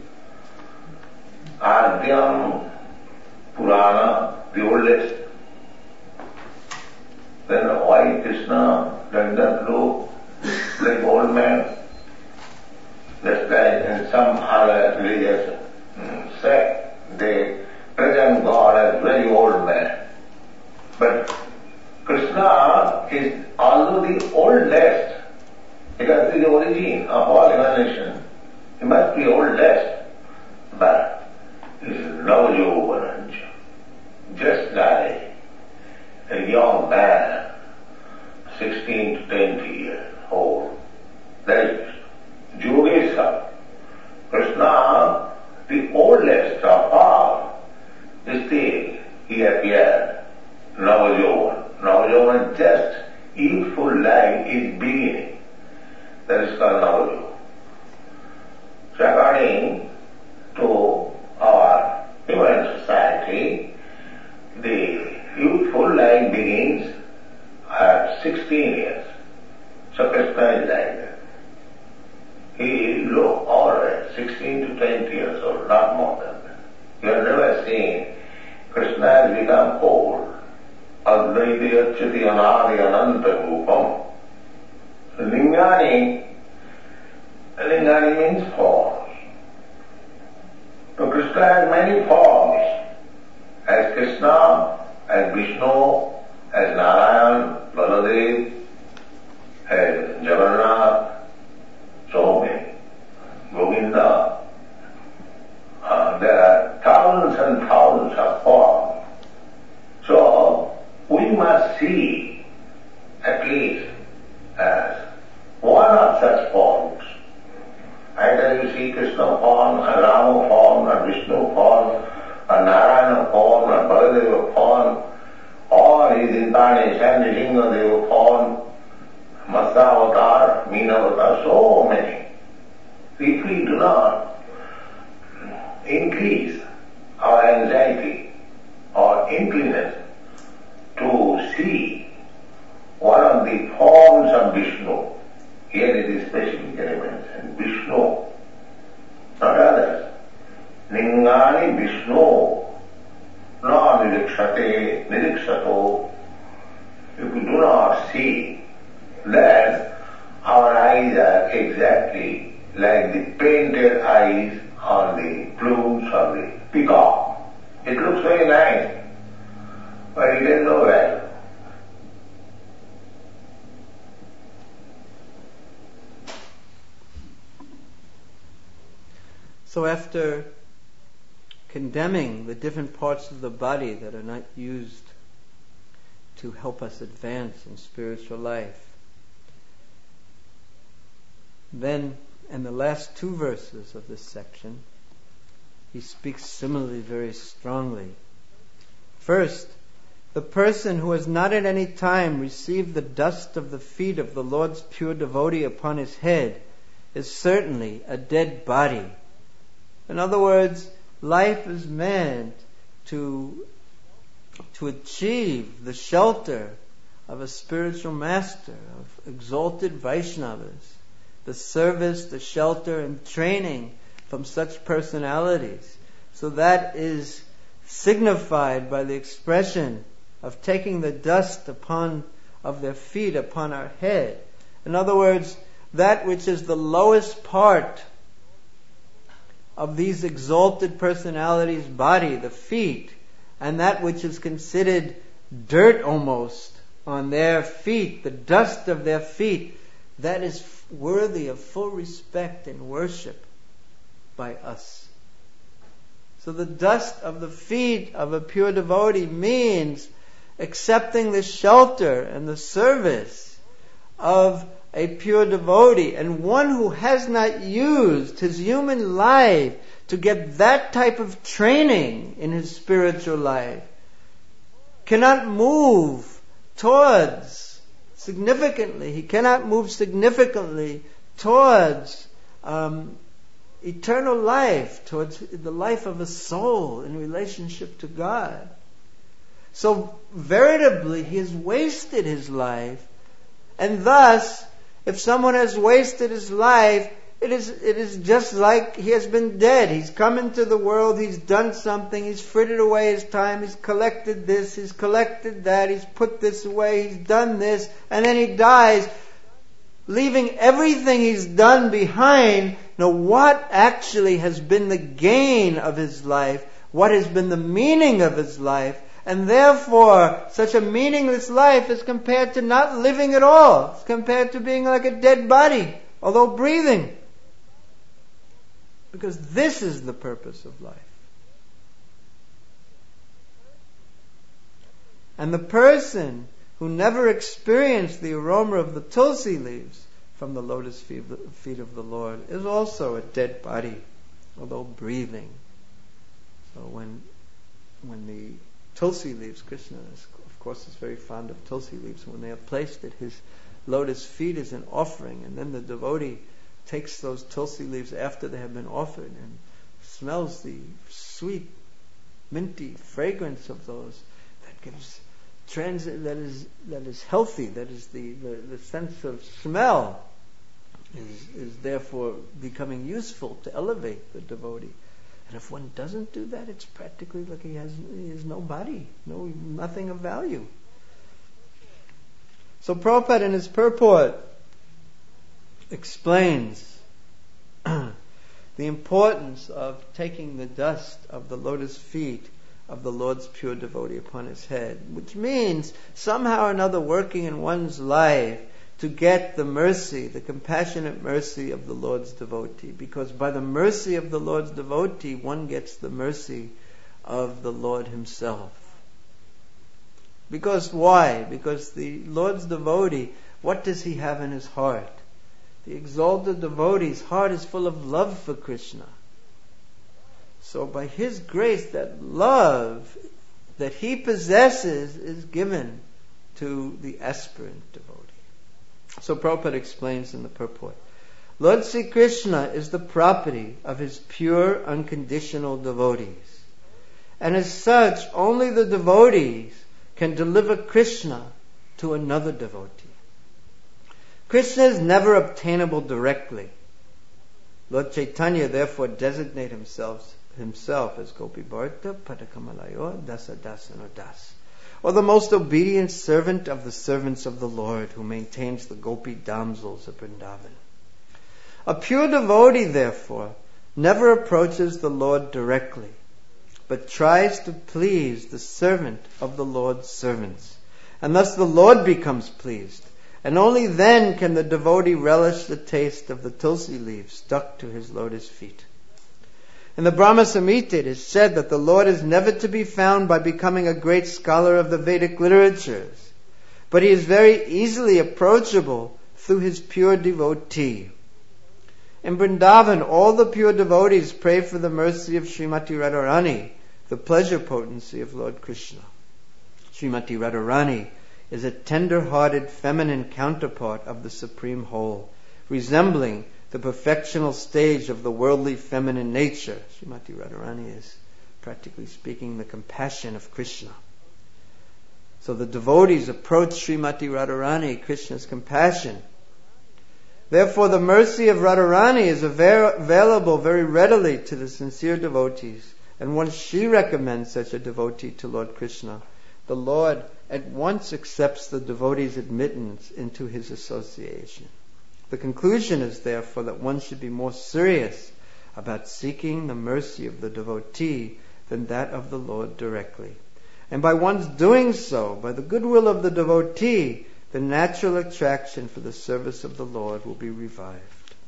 then why Krishna does not look like old man? Just like in some other religious sect, they present God as very old man. But Krishna is also the oldest, because he is the origin of all emanation. He must be oldest, but he is Navajovananja, just like a young man, sixteen to twenty years old. That is Yogeshwar. Krishna, the oldest of all, still he appeared Navajovan. Navajovan, just youthful life is beginning. That is called Navajovan. So according to our human society, the youthful life begins at sixteen years. So Krishna is like that. He look always sixteen to twenty years old, not more than that. You have never seen Krishna has become old. Advaiti Achyati Anadi Ananta Rupam. Lingani, Lingani means forms. So Krishna has many forms. As Krishna, as Vishnu, as Narayan, Baladev, as Jagannath, so many. Govinda. Uh, there are thousands and thousands of forms. So we must see at least as one of such forms. Either you see Krishna form, or Rama form, or Vishnu form, or Narayana form, or Baladeva form, or his incarnation, Nrisingadeva form, Matsavatar, Meenavatar, so many. If we do not increase our anxiety or inclination to see one of the forms of Vishnu, here it is specifically mentioned, Vishnu, not others. Lingani Vishnu, na nirikshate, niriksato. If we do not see, then our eyes are exactly like the painted eyes on the plumes of the peacock. It looks very nice, but it has no value. So after condemning the different parts of the body that are not used to help us advance in spiritual life, then in the last two verses of this section, he speaks similarly very strongly. First, the person who has not at any time received the dust of the feet of the Lord's pure devotee upon his head is certainly a dead body. In other words, life is meant to, to achieve the shelter of a spiritual master, of exalted Vaishnavas, the service, the shelter, and training from such personalities. So that is signified by the expression of taking the dust upon of their feet upon our head. In other words, that which is the lowest part of these exalted personalities' body, the feet, and that which is considered dirt almost on their feet, the dust of their feet, that is worthy of full respect and worship by us. So the dust of the feet of a pure devotee means accepting the shelter and the service of a pure devotee, and one who has not used his human life to get that type of training in his spiritual life cannot move towards significantly, he cannot move significantly towards um, eternal life, towards the life of a soul in relationship to God. So veritably he has wasted his life, and thus if someone has wasted his life, It is, it is just like he has been dead. He's come into the world, he's done something, he's frittered away his time, he's collected this, he's collected that, he's put this away, he's done this, and then he dies, leaving everything he's done behind. Now, what actually has been the gain of his life? What has been the meaning of his life? And therefore, such a meaningless life is compared to not living at all. It's compared to being like a dead body, although breathing. Because this is the purpose of life. And the person who never experienced the aroma of the tulsi leaves from the lotus feet of the Lord is also a dead body, although breathing. So when when the tulsi leaves, Krishna is, of course is very fond of tulsi leaves, when they are placed at his lotus feet as an offering, and then the devotee takes those tulsi leaves after they have been offered and smells the sweet, minty fragrance of those, that gives transit, that is that is healthy, that is the, the, the sense of smell is, is therefore becoming useful to elevate the devotee. And if one doesn't do that, it's practically like he has, he has no body, no nothing of value. So Prabhupada in his purport explains the importance of taking the dust of the lotus feet of the Lord's pure devotee upon his head, which means somehow or another working in one's life to get the mercy, the compassionate mercy of the Lord's devotee. Because by the mercy of the Lord's devotee, one gets the mercy of the Lord himself. Because why? Because the Lord's devotee, what does he have in his heart? The exalted devotee's heart is full of love for Krishna. So by his grace, that love that he possesses is given to the aspirant devotee. So Prabhupada explains in the purport, Lord Sri Krishna is the property of his pure, unconditional devotees. And as such, only the devotees can deliver Krishna to another devotee. Krishna is never obtainable directly. Lord Chaitanya therefore designate himself himself as Gopi Bharta Padakamalayo Dasa Dasana Das, or the most obedient servant of the servants of the Lord, who maintains the Gopi damsels of Vrindavan. A pure devotee, therefore, never approaches the Lord directly, but tries to please the servant of the Lord's servants. And thus the Lord becomes pleased, and only then can the devotee relish the taste of the tulsi leaves stuck to his lotus feet. In the Brahma Samhita it is said that the Lord is never to be found by becoming a great scholar of the Vedic literatures, but he is very easily approachable through his pure devotee. In Vrindavan, all the pure devotees pray for the mercy of Srimati Radharani, the pleasure potency of Lord Krishna. Srimati Radharani is a tender-hearted feminine counterpart of the Supreme Whole, resembling the perfectional stage of the worldly feminine nature. Srimati Radharani is, practically speaking, the compassion of Krishna. So the devotees approach Srimati Radharani, Krishna's compassion. Therefore, the mercy of Radharani is available very readily to the sincere devotees. And once she recommends such a devotee to Lord Krishna, the Lord at once accepts the devotee's admittance into his association. The conclusion is therefore that one should be more serious about seeking the mercy of the devotee than that of the Lord directly. And by one's doing so, by the goodwill of the devotee, the natural attraction for the service of the Lord will be revived.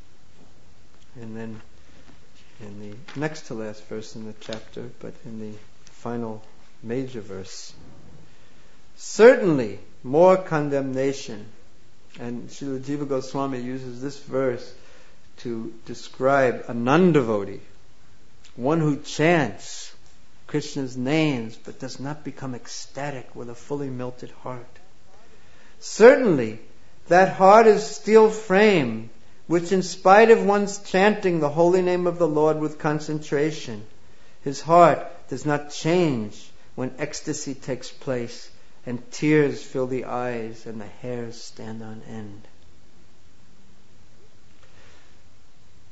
And then in the next to last verse in the chapter, but in the final major verse, certainly more condemnation. And Srila Jiva Goswami uses this verse to describe a non-devotee, one who chants Krishna's names but does not become ecstatic with a fully melted heart. Certainly, that heart is steel frame, which in spite of one's chanting the holy name of the Lord with concentration, his heart does not change when ecstasy takes place and tears fill the eyes and the hairs stand on end.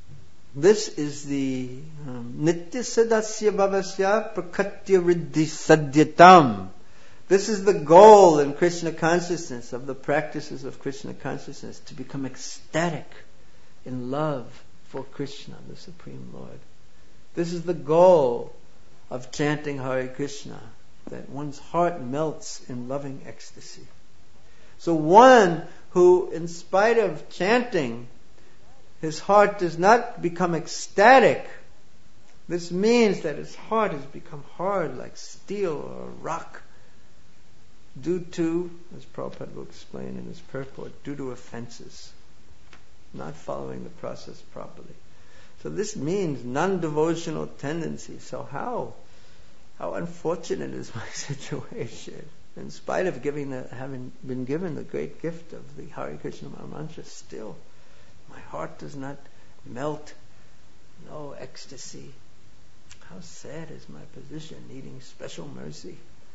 This is the um, Nitya Sadasya Bhavasya Prakatya Riddhi Sadhyatam. This is the goal in Krishna consciousness, of the practices of Krishna consciousness, to become ecstatic in love for Krishna, the Supreme Lord. This is the goal of chanting Hare Krishna, that one's heart melts in loving ecstasy. So one who, in spite of chanting, his heart does not become ecstatic, this means that his heart has become hard like steel or rock, due to, as Prabhupada will explain in his purport, due to offenses, not following the process properly. So this means non-devotional tendencies. So how, how unfortunate is my situation? In spite of giving the, having been given the great gift of the Hare Krishna Mantra, still my heart does not melt, no ecstasy. How sad is my position, needing special mercy.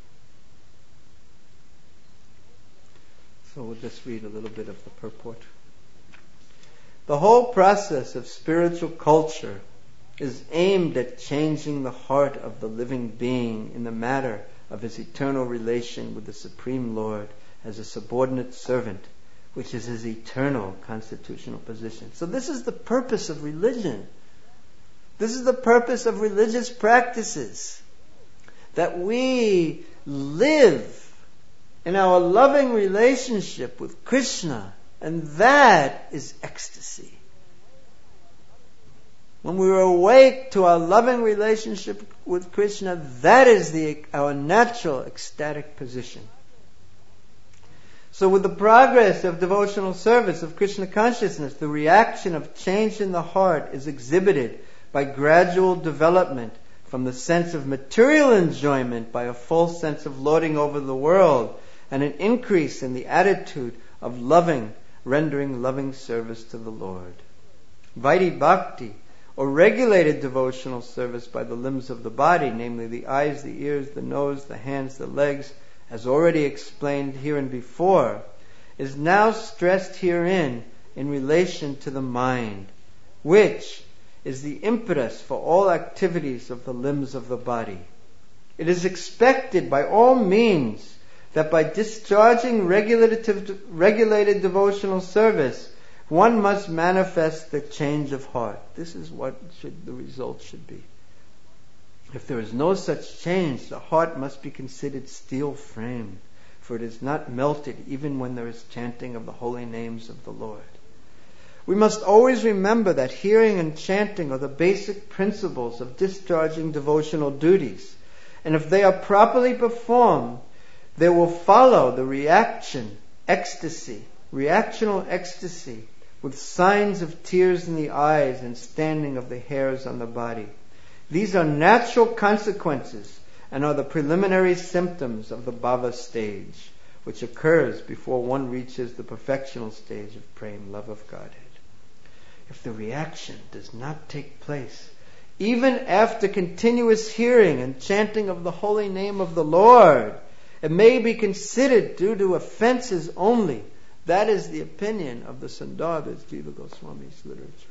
So we'll just read a little bit of the purport. The whole process of spiritual culture is aimed at changing the heart of the living being in the matter of his eternal relation with the Supreme Lord as a subordinate servant, which is his eternal constitutional position. So this is the purpose of religion. This is the purpose of religious practices, that we live in our loving relationship with Krishna, and that is ecstasy. When we are awake to our loving relationship with Krishna, that is the, our natural ecstatic position. So with the progress of devotional service of Krishna consciousness, the reaction of change in the heart is exhibited by gradual development from the sense of material enjoyment by a full sense of lording over the world, and an increase in the attitude of loving, rendering loving service to the Lord. Vaidhi Bhakti, or regulated devotional service by the limbs of the body, namely the eyes, the ears, the nose, the hands, the legs, as already explained here and before, is now stressed herein in relation to the mind, which is the impetus for all activities of the limbs of the body. It is expected by all means that by discharging regulated, regulated devotional service, one must manifest the change of heart. This is what should, the result should be. If there is no such change, the heart must be considered steel-framed, for it is not melted even when there is chanting of the holy names of the Lord. We must always remember that hearing and chanting are the basic principles of discharging devotional duties, and if they are properly performed, there will follow the reaction, ecstasy, reactional ecstasy, with signs of tears in the eyes and standing of the hairs on the body. These are natural consequences and are the preliminary symptoms of the bhava stage, which occurs before one reaches the perfectional stage of prema, love of Godhead. If the reaction does not take place, even after continuous hearing and chanting of the holy name of the Lord, it may be considered due to offenses only. That is the opinion of the Sandarbhas, Jiva Goswami's literature.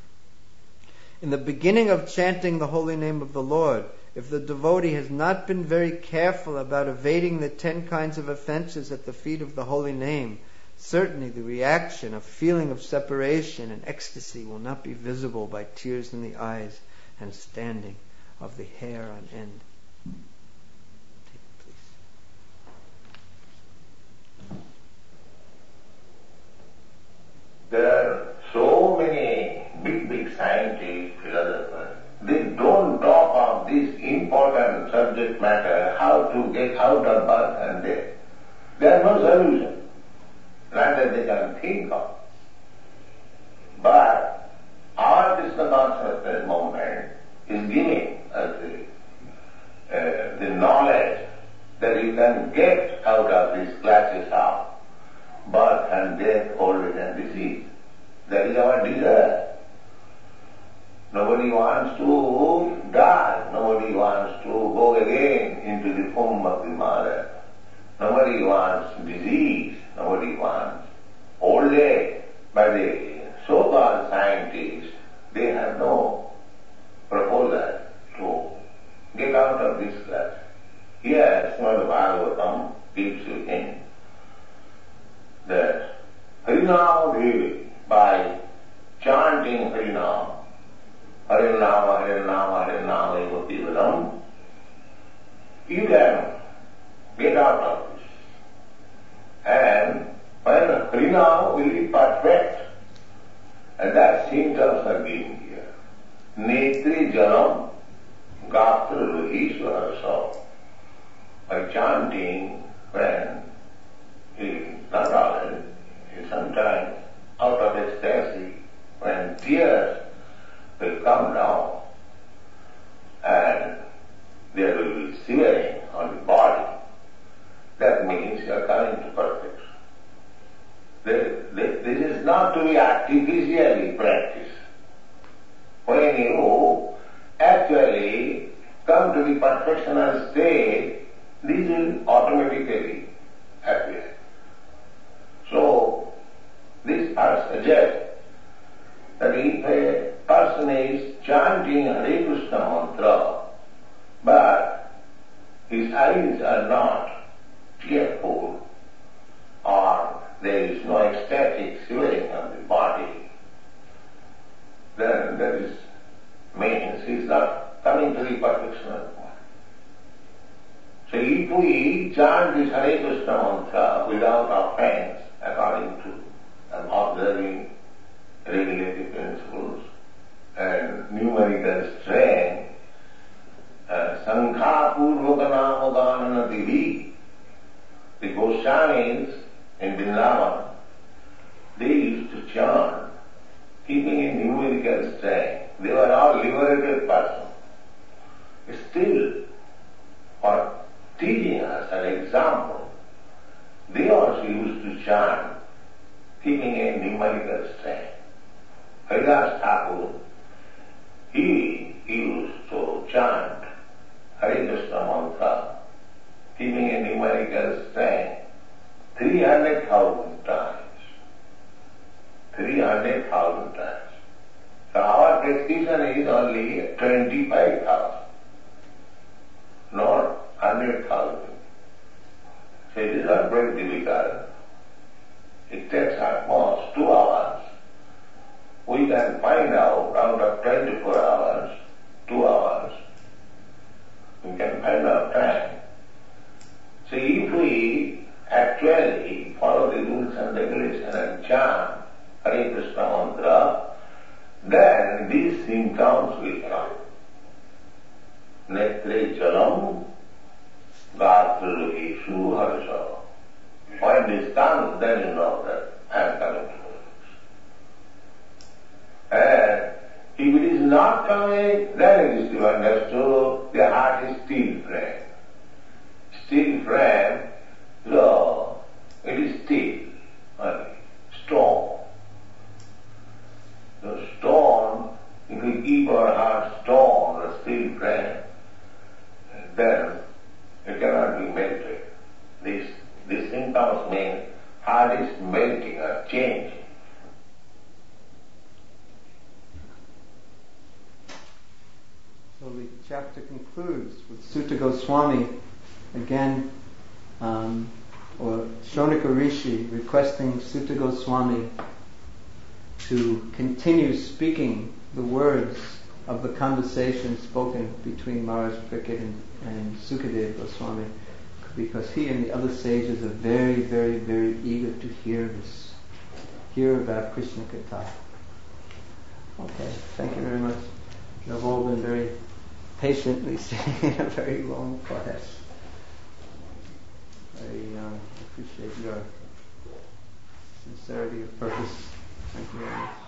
In the beginning of chanting the holy name of the Lord, if the devotee has not been very careful about evading the ten kinds of offenses at the feet of the holy name, certainly the reaction of feeling of separation and ecstasy will not be visible by tears in the eyes and standing of the hair on end. There are so many big, big scientists, philosophers. They don't talk of this important subject matter, how to get out of birth and death. There is no solution, rather they can think of. But our Krishna consciousness movement is giving us the, uh, the knowledge that you can get out of these classes of birth and death, old age and disease. That is our desire. Nobody wants to die. Nobody wants to go again into the womb of the mother. Nobody wants disease. Nobody wants old age. But the so-called scientists, they have no Here, Srimad Bhagavatam gives you hint that Harinama Devi, by chanting Harinama, Harinama, Harinama, Harinama, Eva Tivaram, you can get out of this. And when Harinama will be perfect, and that symptoms are given here. Netri Janam Gatra Ruhishwara Saw. By chanting, when he not always, sometimes out of ecstasy, when tears will come down and there will be shivering on the body, that means you are coming to perfection. This is not to be artificially practiced. When you actually come to the perfectional state, this will automatically appear. So, this verse suggests that if a person is chanting Hare Krishna mantra, but his eyes are not tearful, or there is no ecstatic shivering on the body, then that is, means he is not coming to the perfection of the body. So if we chant this Hare Krishna mantra without offense, according to um, observing regulative principles and numerical strength, uh, Sankha Purvaka Namo Gananativi, the Goswamis in Vrindavan, they used to chant, keeping in numerical strength. They were all liberated persons. Still, for teaching us an example, they also used to chant, keeping a numerical strength. Haridas Thakur, he used to chant Hare Krishna mantra, keeping a numerical strength, three hundred thousand times. three hundred thousand times. So our practitioner is only twenty-five thousand, not one hundred thousand. So it is not very difficult. It takes at most two hours. We can find out out of twenty-four hours, two hours, we can find out time. So if we actually follow the rules and regulations and chant Hare Krishna mantra, then these symptoms will come. Netre jalam gatraruhi harsha. When this comes, then you know that I am coming to this. And if it is not coming, then it is to be understood the heart is steel frame. Steel frame, so it is steel, only stone. The stone, if we keep our heart stone or steel frame, then it cannot be melted. This, this symptoms mean heart is melting or changing. So the chapter concludes with Sutta Goswami again, um, or Shonika Rishi requesting Sutta Goswami to continue speaking the words of the conversation spoken between Maharaj Parikshit and, and Sukadeva Goswami, because he and the other sages are very, very, very eager to hear this, hear about Krishna Katha. Okay, thank you very much. You've all been very patiently sitting in a very long class. I uh, appreciate your sincerity of purpose. Thank you very much.